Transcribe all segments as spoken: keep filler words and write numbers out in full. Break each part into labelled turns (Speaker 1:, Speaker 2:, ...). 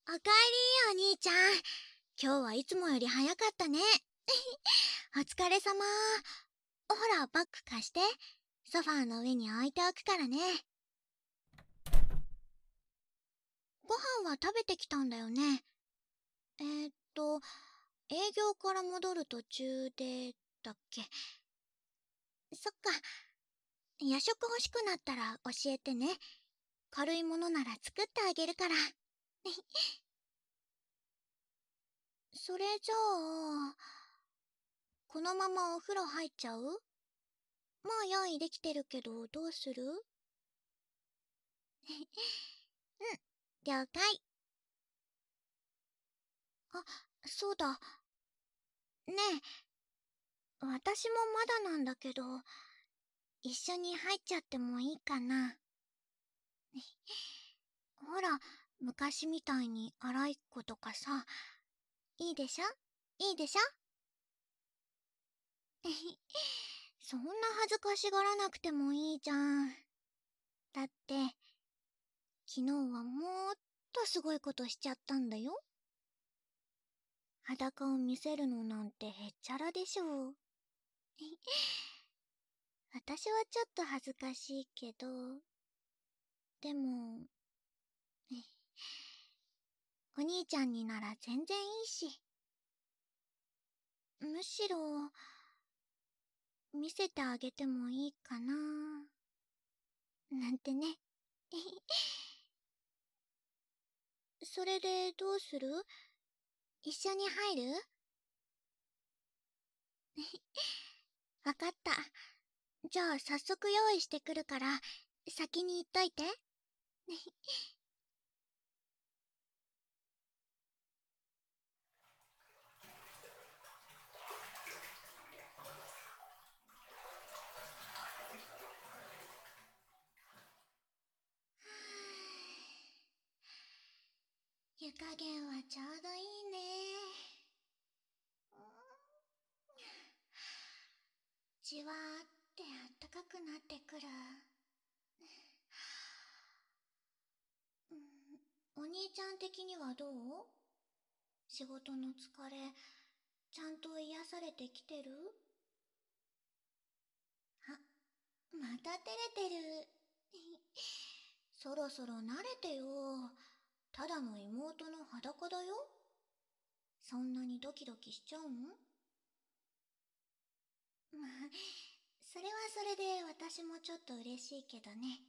Speaker 1: おかえり、お兄ちゃん。今日はいつもより早かったね。お疲れ様。ほら、バッグ貸して。ソファーの上に置いておくからね。ご飯は食べてきたんだよね。えー、っと、営業から戻る途中で、だっけ。そっか。夜食欲しくなったら教えてね。軽いものなら作ってあげるから。それじゃあ、このままお風呂入っちゃう？もう用意できてるけど、どうする？うん、了解。あ、そうだ。ねえ、私もまだなんだけど、一緒に入っちゃってもいいかな。ほら、昔みたいに荒いっ子とかさ、いいでしょ？いいでしょ？そんな恥ずかしがらなくてもいいじゃん。だって、昨日はもっとすごいことしちゃったんだよ。裸を見せるのなんてへっちゃらでしょう。私はちょっと恥ずかしいけど、でも、お兄ちゃんになら全然いいし。むしろ、見せてあげてもいいかな。なんてね。それでどうする？一緒に入る？わかった。じゃあ早速用意してくるから、先に行っといて。湯加減はちょうどいいね。じわーってあったかくなってくる。うん、お兄ちゃん的にはどう？仕事の疲れ、ちゃんと癒されてきてる？あ、また照れてる。そろそろ慣れてよ。ただの妹の裸だよ。そんなにドキドキしちゃうの？まあ、それはそれで私もちょっと嬉しいけどね。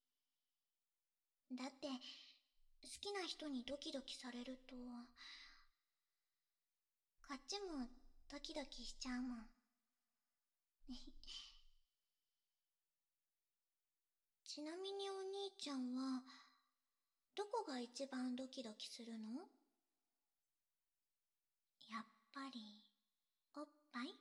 Speaker 1: だって、好きな人にドキドキされると、こっちもドキドキしちゃうもん。ちなみにお兄ちゃんは、どこが一番ドキドキするの？やっぱり、おっぱい？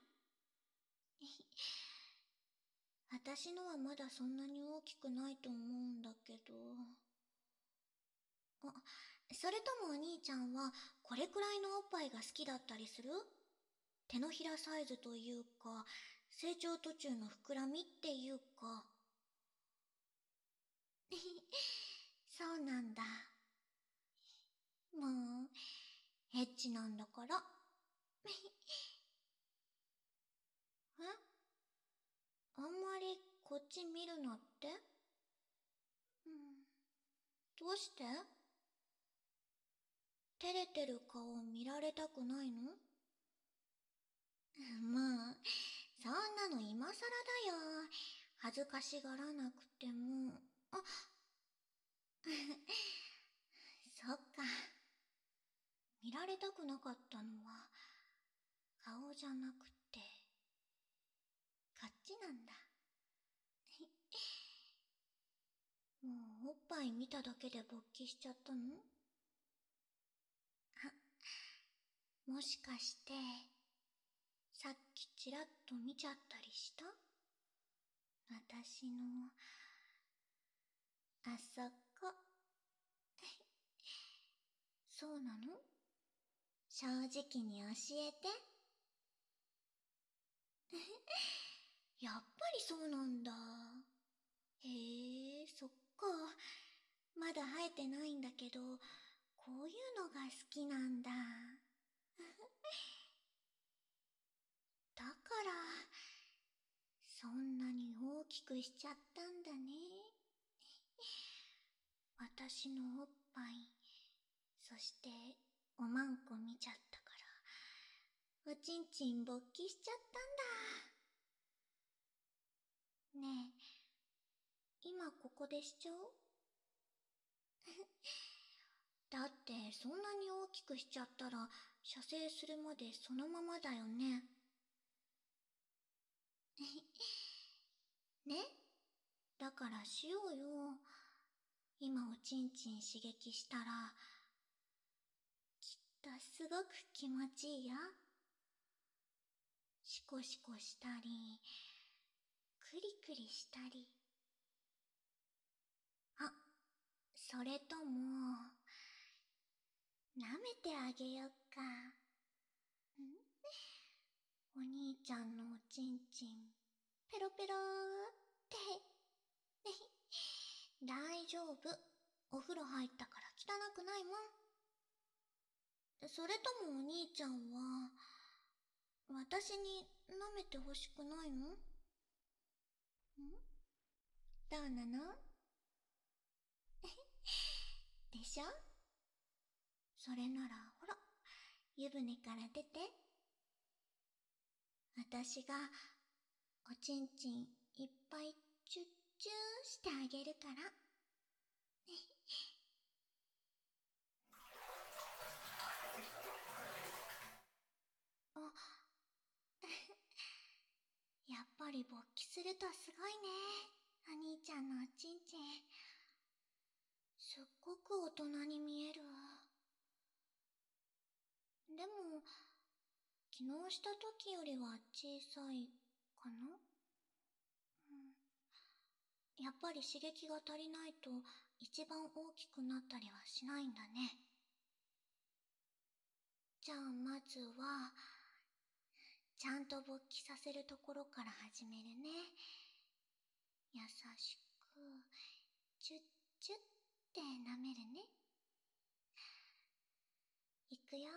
Speaker 1: 私のはまだそんなに大きくないと思うんだけど。あ、それともお兄ちゃんはこれくらいのおっぱいが好きだったりする？手のひらサイズというか、成長途中の膨らみっていうか。そうなんだ。もう、エッチなんだから。え？あんまりこっち見るなって？うん。どうして？照れてる顔見られたくないの？まあ、そんなの今更だよ。恥ずかしがらなくても。あ、そっか。見られたくなかったのは、顔じゃなくて、こっちなんだ。もうおっぱい見ただけで勃起しちゃったの？あ、もしかして、さっきちらっと見ちゃったりした？私の、あそこ。そうなの？正直に教えて。やっぱりそうなんだ。へえ、そっか。まだ生えてないんだけど、 こういうのが好きなんだ。だから、そんなに大きくしちゃったんだね。私のおっぱい、そしておまんこ見ちゃったから、おちんちん勃起しちゃったんだ。ねえ、今ここでしちゃおう？だってそんなに大きくしちゃったら射精するまでそのままだよね。ね？だからしようよ。今おちんちん刺激したらきっとすごく気持ちいいよ。シコシコしたりクリクリしたり。あ、それとも舐めてあげよっか。ん？お兄ちゃんのおちんちんペロペローって。大丈夫。お風呂入ったから汚くないもん。それともお兄ちゃんは私に舐めてほしくないの？ん？どうなの？でしょ？それならほら、湯船から出て。私がおちんちんいっぱいチュッチューしてあげるから。あ、やっぱり勃起するとすごいね、お兄ちゃんのおちんちん。すっごく大人に見える。でも、昨日した時よりは小さいかな？うん、やっぱり刺激が足りないと一番大きくなったりはしないんだね。じゃあまずは、ちゃんと勃起させるところから始めるね。優しく、チュッチュッって舐めるね。いくよ。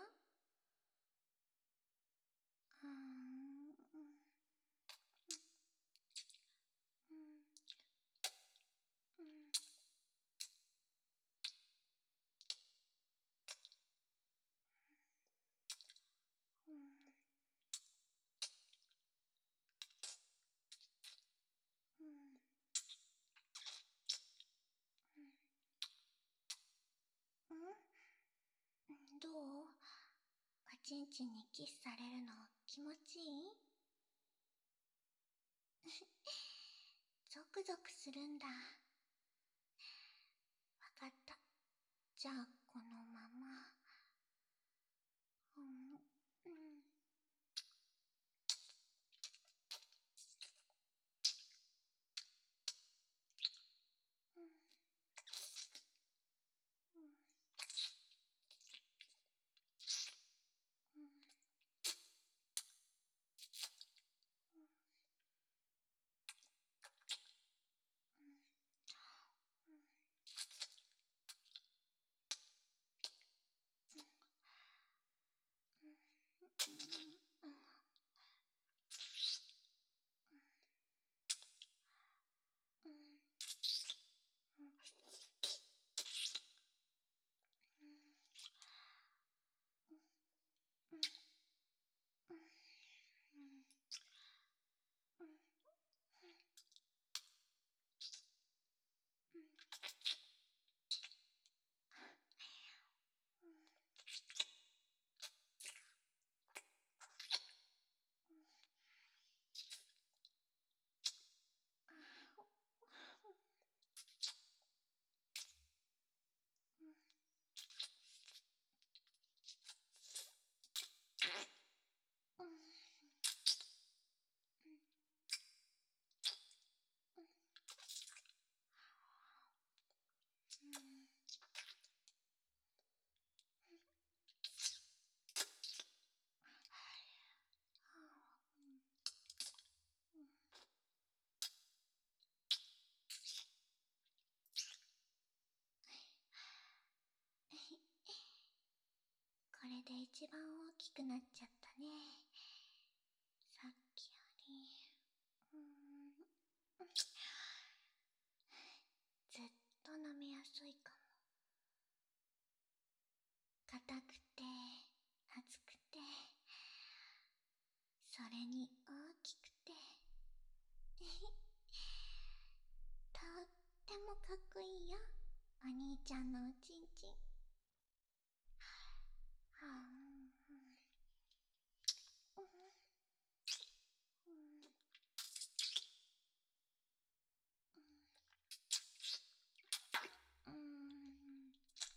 Speaker 1: うーん、うん、うん、うん、うん、うん。ん？どう？おちんちんにキスされるの気持ちいい？ゾクゾクするんだ。わかった。じゃあこのまま。うん、うん、うん、うん、うん、 で一番大きくなっちゃったね。さっきより。うーん。ずっと飲みやすいかも。硬くて、厚くて、それに大きくて。とってもかっこいいよ、お兄ちゃんのおちんちん。はぁ、うん、うん、うん、うん。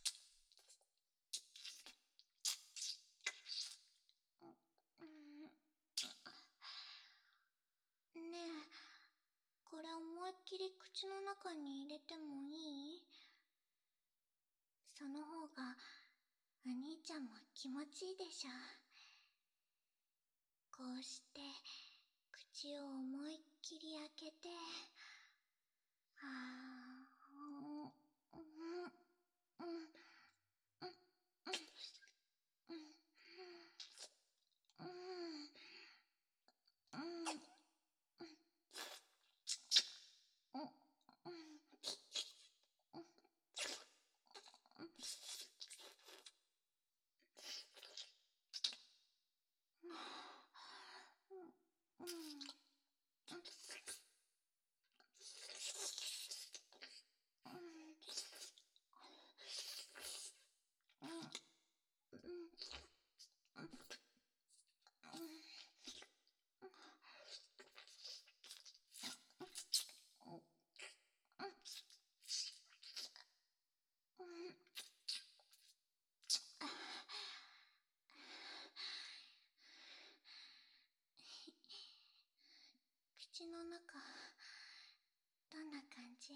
Speaker 1: ねえ、これ思いっきり口の中に入れてもいい？その方がお兄ちゃんも気持ちいいでしょ。こうして口を思いっきり開けて、はぁ、うん、うん、うん、うん、うん、うん、うん、うん、うん、うん。口の中、どんな感じ？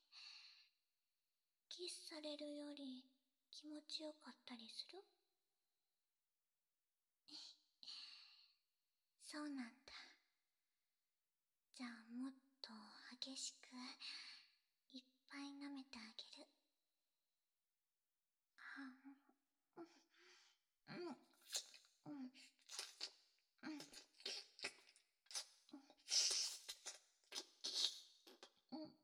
Speaker 1: キスされるより気持ちよかったりする？そうなんだ。じゃあもっと激しくいっぱい舐めてあげる。はん、うん、うん、うん、うん、うん、うん、うん、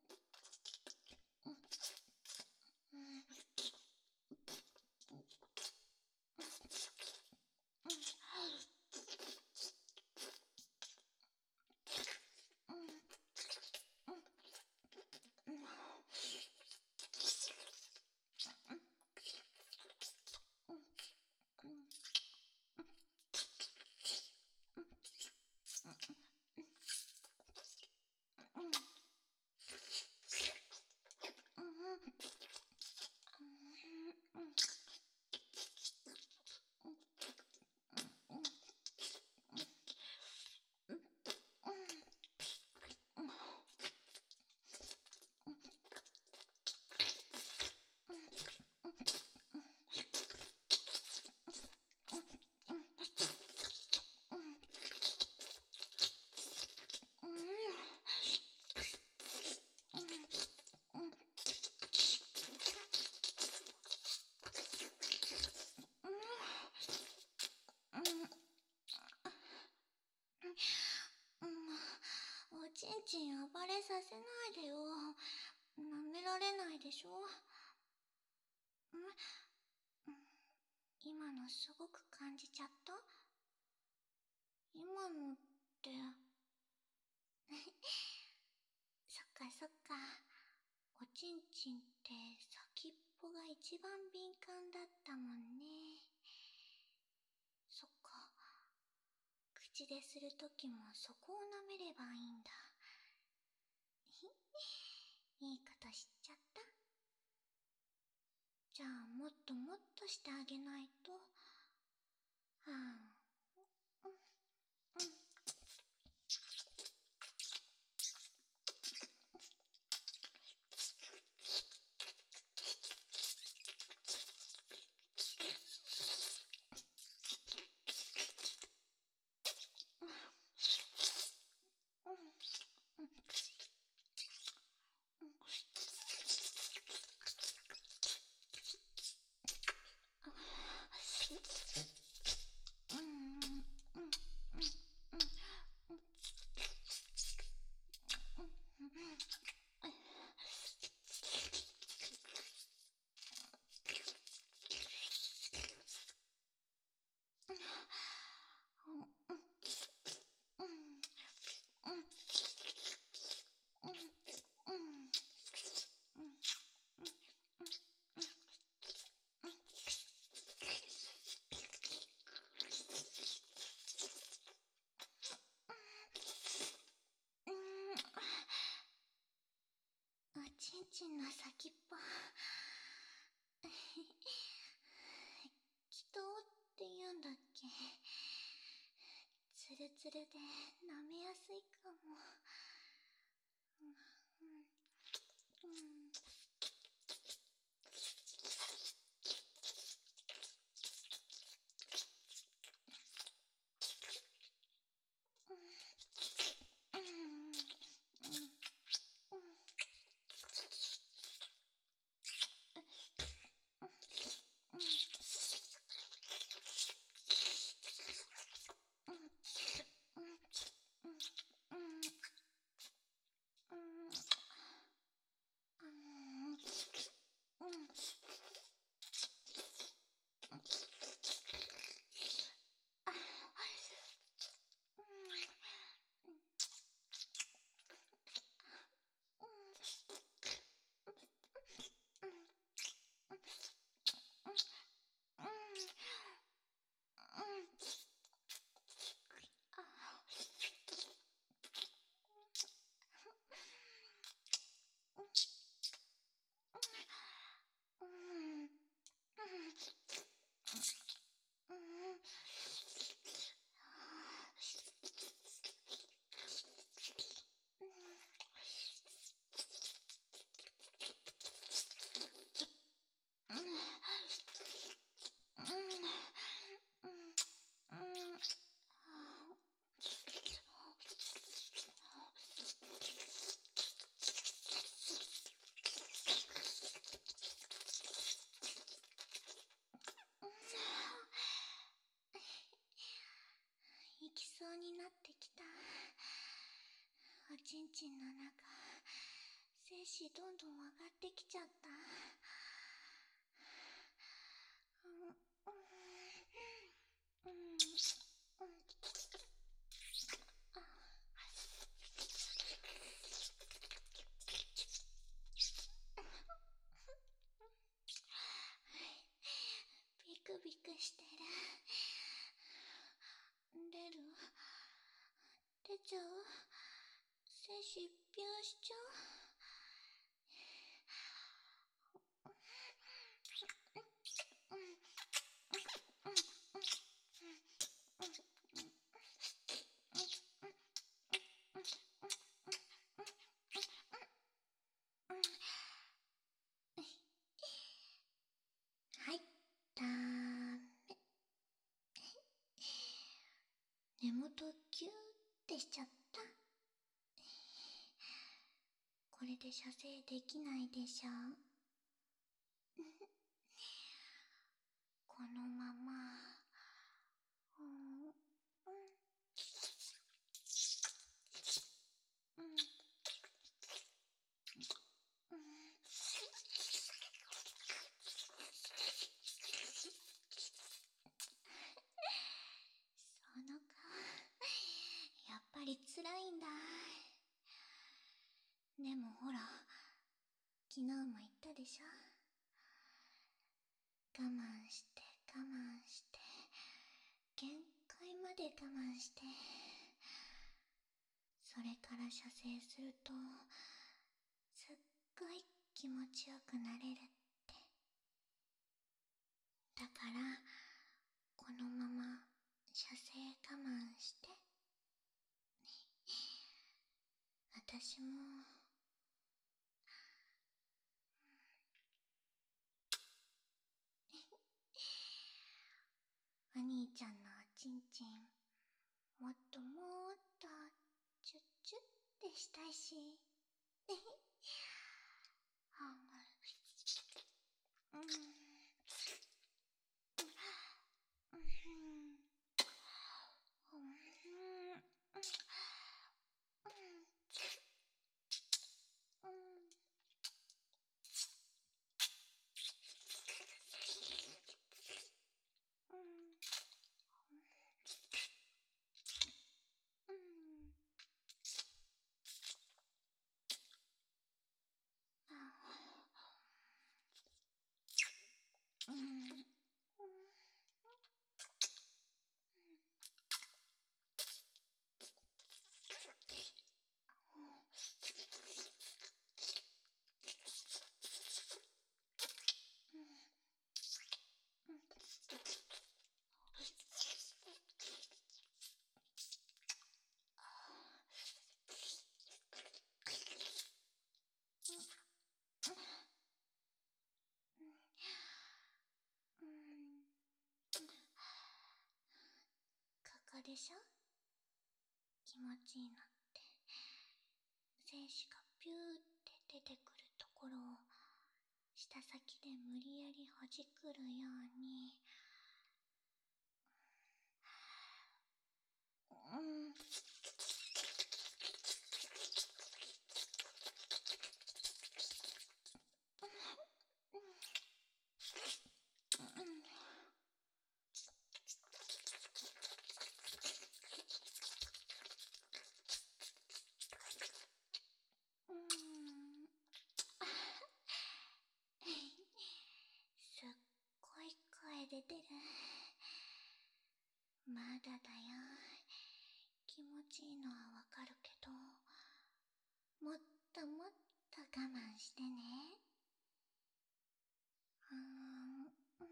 Speaker 1: おちんちん暴れさせないでよ。舐められないでしょ。ん、今のすごく感じちゃった？今のって。そっかそっか。おちんちんって先っぽが一番敏感だったもんね。そっか。口でするときもそこを舐めればいいんだ。いいこと知っちゃった。じゃあもっともっとしてあげないと。はあ、うん、うん。 ツルで舐めやすいかも。うん、うん、うん。行きそうになってきた。おちんちんの中、精子どんどん上がってきちゃった。うん、うん、うん、うん。ビクビクしてる。出る？出ちゃう？精子ピューしちゃう？はい、ダメ。根元キューってしちゃった。これで射精できないでしょ。このまま、うん、うん、うん、うん。その顔、やっぱり辛いんだ。でもほら、昨日も言ったでしょ。我慢して我慢して、限界まで我慢して、それから射精すると、すっごい気持ちよくなれるって。だから、このまま射精我慢して。私も、お兄ちゃんのおちんちん、もっともっと、チュッチュッってしたいし。うん。うん。うん。うん。うん。 でしょ？気持ちいいのって。精子がピューって出てくるところを舌先で無理やりほじくるように。うん。すっごい声出てる。まだだよ。気持ちいいのはわかるけど、もっともっと我慢してね。うーん、うん。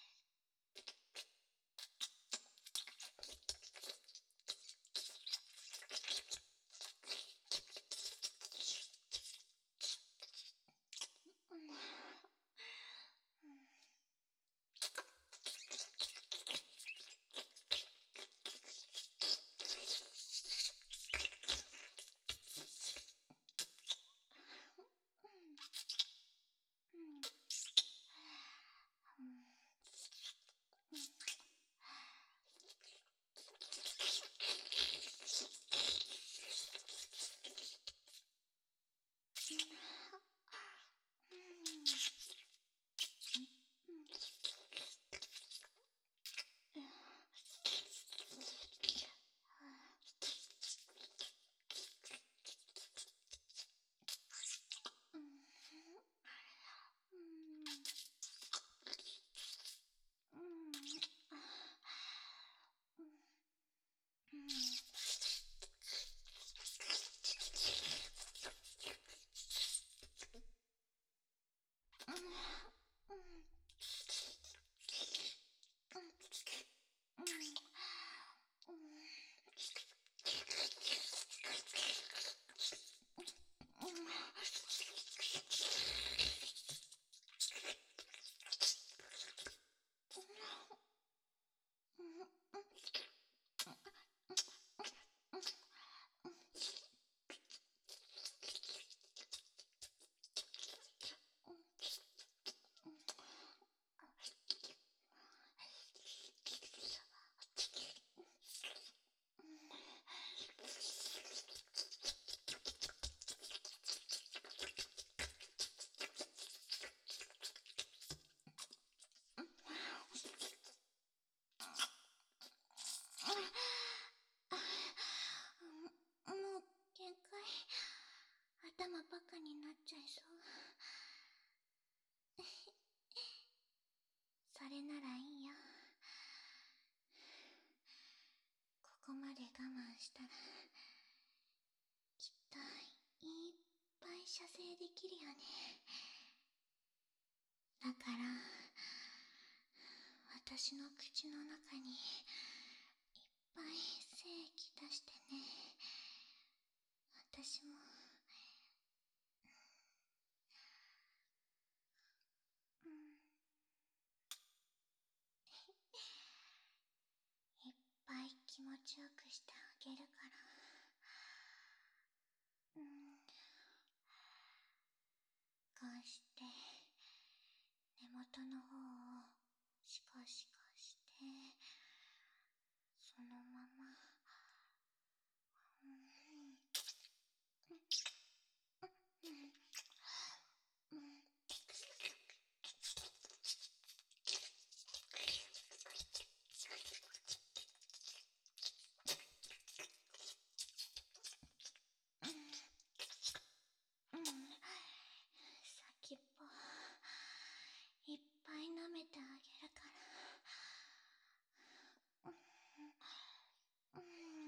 Speaker 1: もう限界。頭バカになっちゃいそう。それならいいよ。ここまで我慢したら、きっといっぱい射精できるよね。だから、私の口の中にいっぱい精液出してね。私も、うん。いっぱい気持ちよくしてあげるから。うん。こうして、根元の方をシカシカして、そのまま、うん。うん。うん。うん。先っぽいっぱい舐めてあげるから。うん。うん。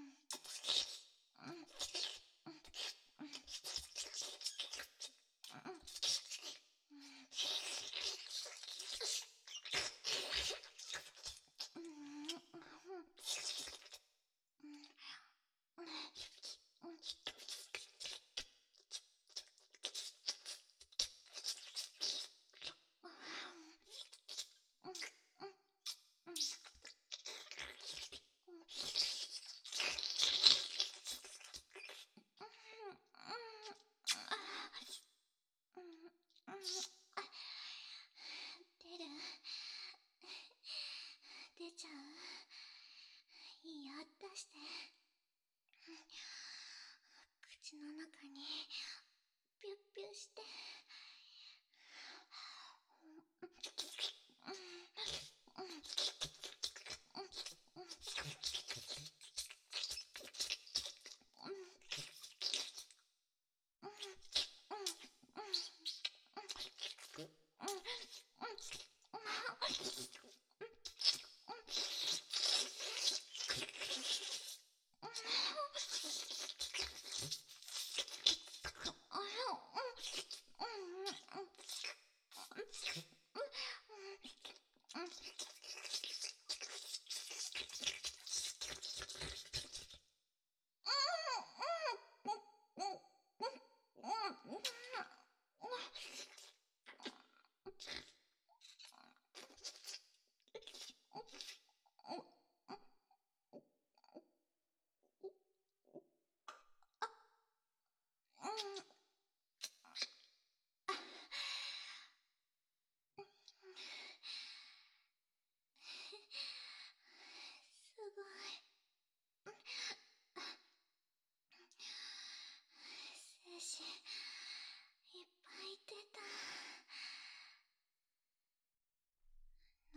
Speaker 1: うん。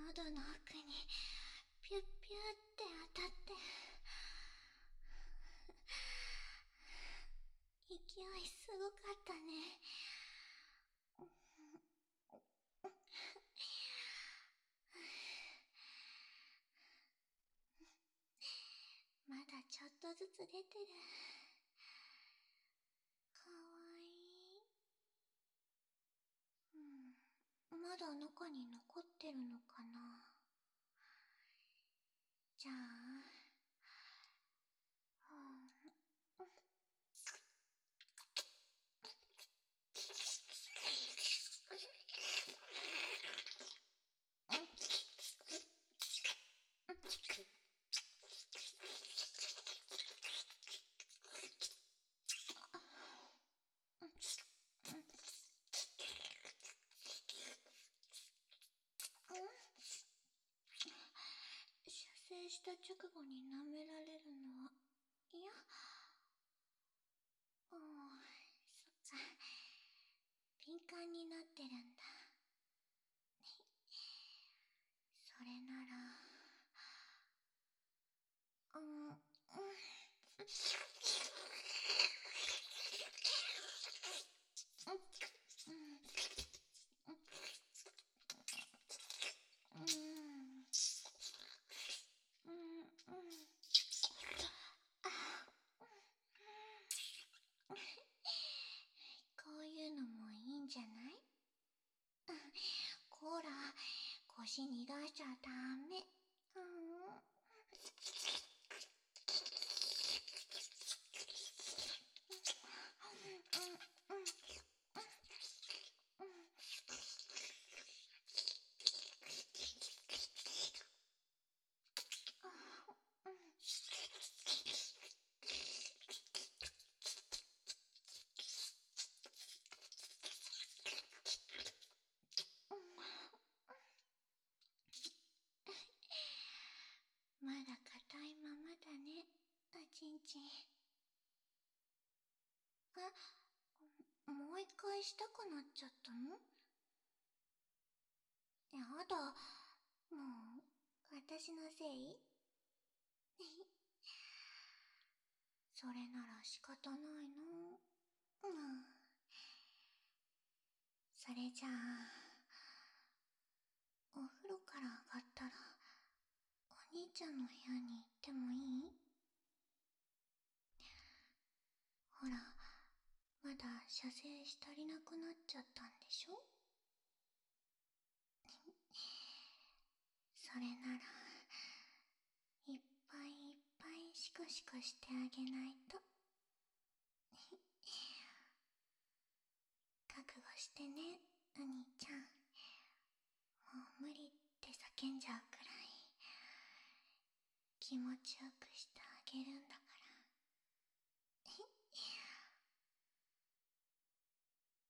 Speaker 1: 喉の奥にピュッピュッって当たって勢いすごかったね。まだちょっとずつ出てる。かわいい。うん、まだ中に残ってるのかな。じゃあ、うん、射精した直後に舐められるのは嫌？うん、そっか。敏感になってるんだ。それなら、うん、うん。こういうのもいいんじゃない？こら、腰逃がしちゃダメ。うん。まだ硬いままだね、おちんちん。あ、もう一回したくなっちゃったの？やだ、もう、私のせい？それなら仕方ないの。うん。それじゃあ、お風呂から上がったら、お兄ちゃんの部屋に行ってもいい？ほら、まだ射精し足りなくなっちゃったんでしょ？それなら、いっぱいいっぱいシクシクしてあげないと。覚悟してね、お兄ちゃん。もう無理って叫んじゃうくらい気持ちよくしてあげるんだか